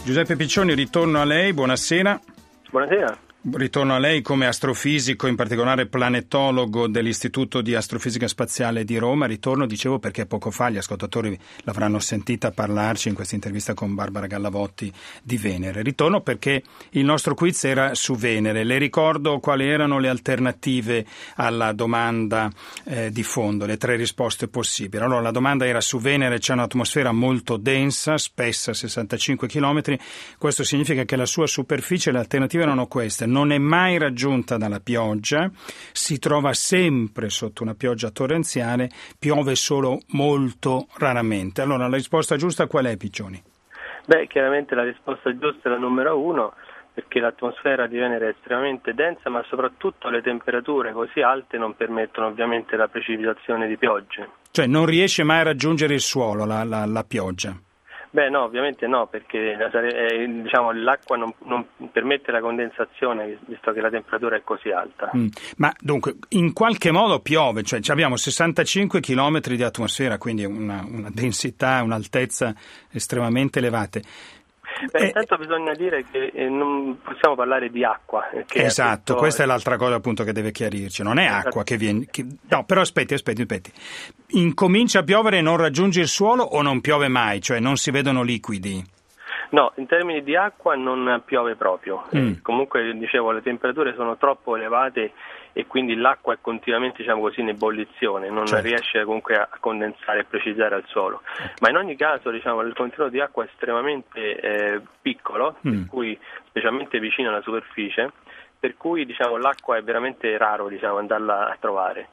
Giuseppe Piccioni, ritorno a lei, buonasera. Buonasera. Ritorno a lei come astrofisico, in particolare planetologo dell'Istituto di Astrofisica Spaziale di Roma. Ritorno, dicevo, perché poco fa gli ascoltatori l'avranno sentita parlarci in questa intervista con Barbara Gallavotti di Venere. Ritorno perché il nostro quiz era su Venere. Le ricordo quali erano le alternative alla domanda di fondo, le tre risposte possibili. Allora, la domanda era: su Venere c'è un'atmosfera molto densa, spessa 65 km. Questo significa che la sua superficie, le alternative erano queste: non è mai raggiunta dalla pioggia, si trova sempre sotto una pioggia torrenziale, piove solo molto raramente. Allora, la risposta giusta qual è, Piccioni? Chiaramente la risposta giusta è la numero 1, perché l'atmosfera di Venere è estremamente densa, ma soprattutto le temperature così alte non permettono ovviamente la precipitazione di piogge. Cioè non riesce mai a raggiungere il suolo la pioggia? No, ovviamente no, perché l'acqua non permette la condensazione, visto che la temperatura è così alta. Ma dunque, in qualche modo piove, cioè abbiamo 65 km di atmosfera, quindi una densità, un'altezza estremamente elevate. Intanto bisogna dire che non possiamo parlare di acqua. Esatto, questa è l'altra cosa appunto che deve chiarirci. Non è acqua che viene... No, però aspetti. Incomincia a piovere e non raggiunge il suolo o non piove mai? Cioè non si vedono liquidi? No, in termini di acqua non piove proprio. Comunque, dicevo, le temperature sono troppo elevate e quindi l'acqua è continuamente, in ebollizione, non riesce comunque a condensare e precipitare al suolo. Ma in ogni caso, il contenuto di acqua è estremamente piccolo, per cui, specialmente vicino alla superficie, per cui l'acqua è veramente raro andarla a trovare.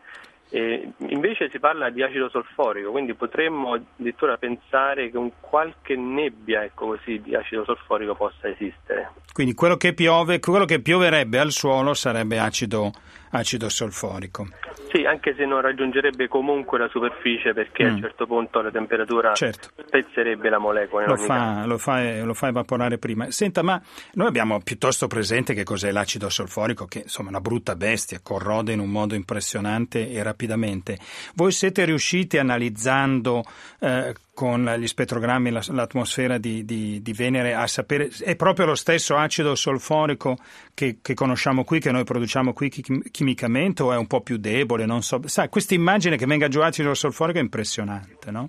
E invece si parla di acido solforico, quindi potremmo addirittura pensare che un qualche nebbia di acido solforico possa esistere. Quindi quello che pioverebbe al suolo sarebbe acido solforico. Sì, anche se non raggiungerebbe comunque la superficie, perché a un certo punto la temperatura spezzerebbe la molecola. Lo fa evaporare prima. Senta, ma noi abbiamo piuttosto presente che cos'è l'acido solforico, che insomma è una brutta bestia, corrode in un modo impressionante e rapidamente. Voi siete riusciti, analizzando con gli spettrogrammi l'atmosfera di Venere, a sapere è proprio lo stesso acido solforico che conosciamo qui, che noi produciamo qui chimicamente, o è un po' più debole? Non so. Sai, questa immagine che venga giù acido solforico è impressionante, no?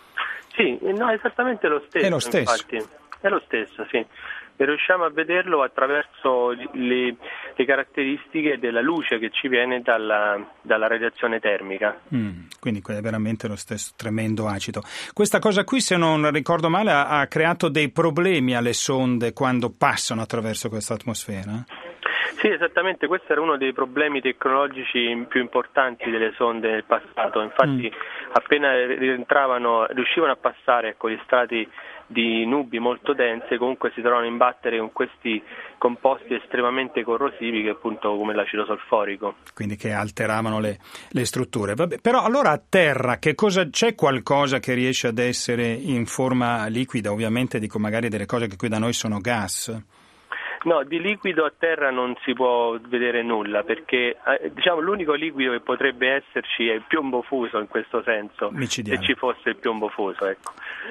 Sì, no, è esattamente lo stesso. È lo stesso. Infatti. È lo stesso, sì. E riusciamo a vederlo attraverso le caratteristiche della luce che ci viene dalla radiazione termica. Quindi è veramente lo stesso tremendo acido. Questa cosa qui, se non ricordo male, ha creato dei problemi alle sonde quando passano attraverso questa atmosfera? Sì, esattamente, questo era uno dei problemi tecnologici più importanti delle sonde nel passato. Infatti appena riuscivano a passare gli strati di nubi molto dense, comunque si trovano a imbattere con questi composti estremamente corrosivi, che appunto come l'acido solforico. Quindi che alteravano le strutture. Vabbè, però allora a terra che cosa c'è? Qualcosa che riesce ad essere in forma liquida? Ovviamente dico magari delle cose che qui da noi sono gas. No, di liquido a terra non si può vedere nulla, perché l'unico liquido che potrebbe esserci è il piombo fuso, in questo senso, micidiale. Se ci fosse il piombo fuso, ecco.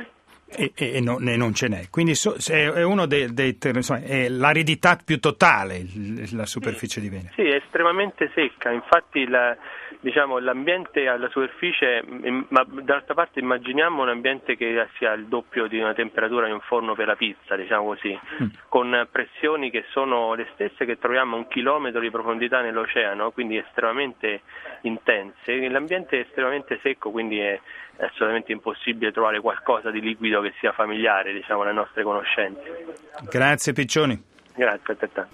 E non ce n'è, quindi è uno è l'aridità più totale la superficie di Venere. Sì, è estremamente secca, infatti l'ambiente alla superficie, ma dall'altra parte immaginiamo un ambiente che sia il doppio di una temperatura di un forno per la pizza, con pressioni che sono le stesse che troviamo a 1 chilometro di profondità nell'oceano, quindi estremamente intense. L'ambiente è estremamente secco, quindi è assolutamente impossibile trovare qualcosa di liquido che sia familiare alle nostre conoscenze. Grazie Piccioni. Grazie a te.